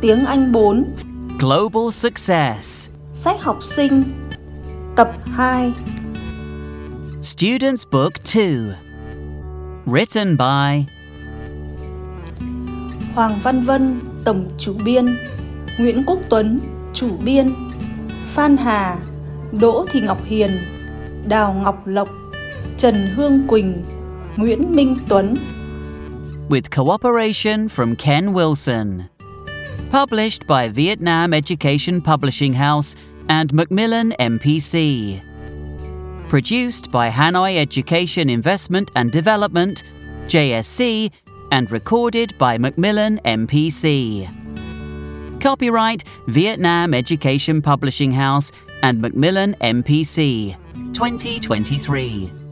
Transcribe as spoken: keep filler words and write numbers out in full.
Tiếng Anh bốn. Global Success. Sách học sinh. Tập hai. Students Book two. Written by Hoàng Văn Vân, tổng chủ biên. Nguyễn Quốc Tuấn, chủ biên. Phan Hà, Đỗ Thị Ngọc Hiền, Đào Ngọc Lộc, Trần Hương Quỳnh, Nguyễn Minh Tuấn. with cooperation from Ken Wilson. Published by Vietnam Education Publishing House and Macmillan M P C. Produced by Hanoi Education Investment and Development, J S C, and recorded by Macmillan M P C. Copyright Vietnam Education Publishing House and Macmillan M P C, twenty twenty-three.